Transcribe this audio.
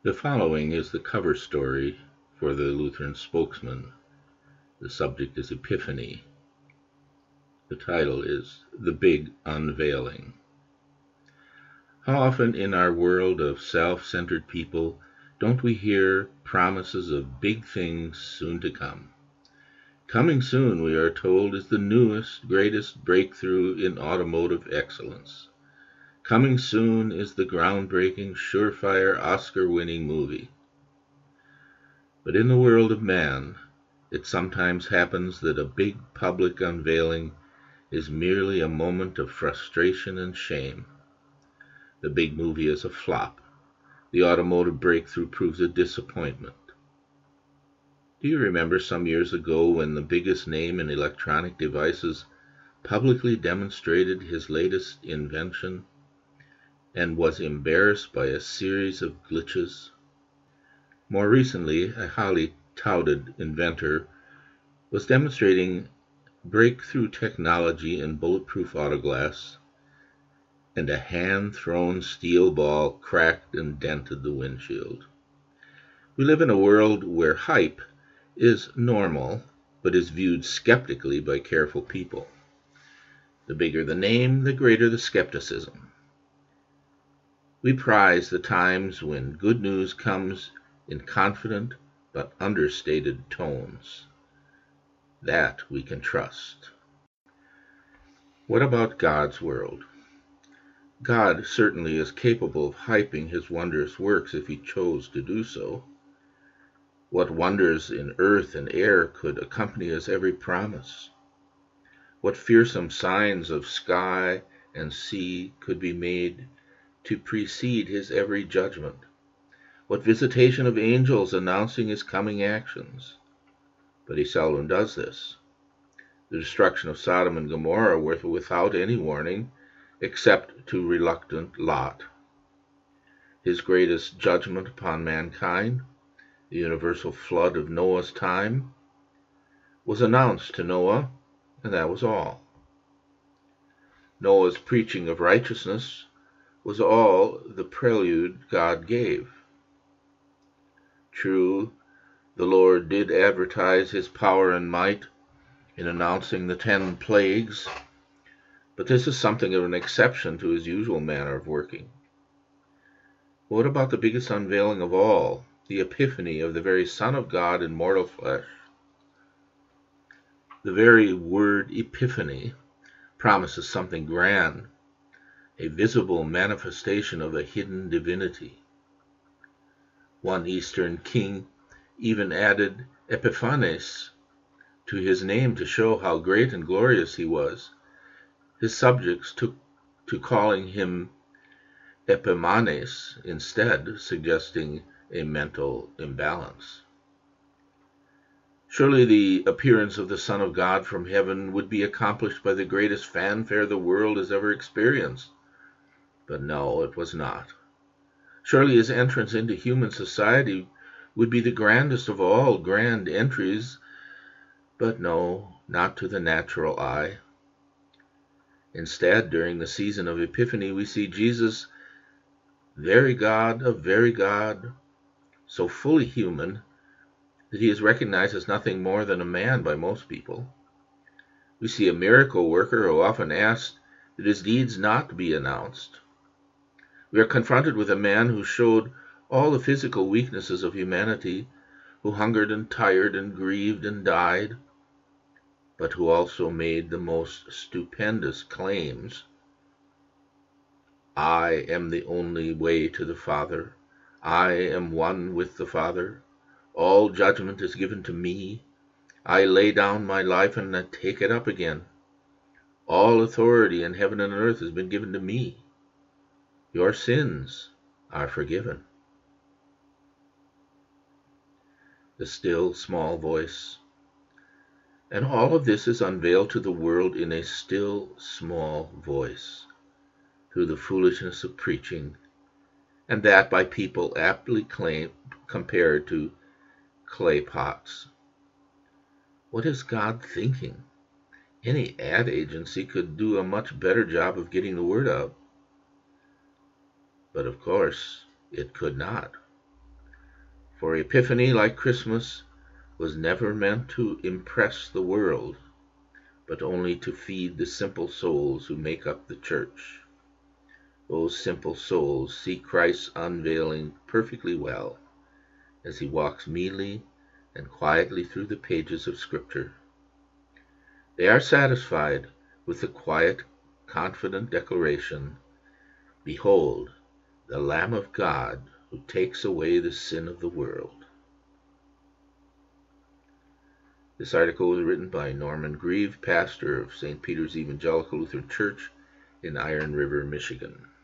The following is the cover story for the Lutheran Spokesman. The subject is Epiphany. The title is The Big Unveiling. How often in our world of self-centered people don't we hear promises of big things soon to come? Coming soon, we are told, is the newest, greatest breakthrough in automotive excellence. Coming soon is the groundbreaking, surefire, Oscar-winning movie. But in the world of man, it sometimes happens that a big public unveiling is merely a moment of frustration and shame. The big movie is a flop. The automotive breakthrough proves a disappointment. Do you remember some years ago when the biggest name in electronic devices publicly demonstrated his latest invention and was embarrassed by a series of glitches? More recently, a highly touted inventor was demonstrating breakthrough technology in bulletproof autoglass, and a hand-thrown steel ball cracked and dented the windshield. We live in a world where hype is normal, but is viewed skeptically by careful people. The bigger the name, the greater the skepticism. We prize the times when good news comes in confident but understated tones. That we can trust. What about God's world? God certainly is capable of hyping his wondrous works if he chose to do so. What wonders in earth and air could accompany his every promise? What fearsome signs of sky and sea could be made to precede his every judgment? What visitation of angels announcing his coming actions? But he seldom does this. The destruction of Sodom and Gomorrah was without any warning, except to reluctant Lot. His greatest judgment upon mankind, the universal flood of Noah's time, was announced to Noah, and that was all. Noah's preaching of righteousness was all the prelude God gave. True, the Lord did advertise his power and might in announcing the 10 plagues, but this is something of an exception to his usual manner of working. What about the biggest unveiling of all, the epiphany of the very Son of God in mortal flesh? The very word epiphany promises something grand, a visible manifestation of a hidden divinity. One Eastern king even added Epiphanes to his name to show how great and glorious he was. His subjects took to calling him Epimanes instead, suggesting a mental imbalance. Surely the appearance of the Son of God from heaven would be accomplished by the greatest fanfare the world has ever experienced. But no, it was not. Surely his entrance into human society would be the grandest of all grand entries, but no, not to the natural eye. Instead, during the season of Epiphany, we see Jesus, very God of very God, so fully human that he is recognized as nothing more than a man by most people. We see a miracle worker who often asked that his deeds not be announced. We are confronted with a man who showed all the physical weaknesses of humanity, who hungered and tired and grieved and died, but who also made the most stupendous claims. I am the only way to the Father. I am one with the Father. All judgment is given to me. I lay down my life and I take it up again. All authority in heaven and earth has been given to me. Your sins are forgiven. The still small voice. And all of this is unveiled to the world in a still small voice, through the foolishness of preaching, and that by people aptly compared to clay pots. What is God thinking? Any ad agency could do a much better job of getting the word out. But of course, it could not. For Epiphany, like Christmas, was never meant to impress the world, but only to feed the simple souls who make up the church. Those simple souls see Christ's unveiling perfectly well as he walks meekly and quietly through the pages of Scripture. They are satisfied with the quiet, confident declaration, "Behold, the Lamb of God who takes away the sin of the world." This article was written by Norman Grieve, pastor of St. Peter's Evangelical Lutheran Church in Iron River, Michigan.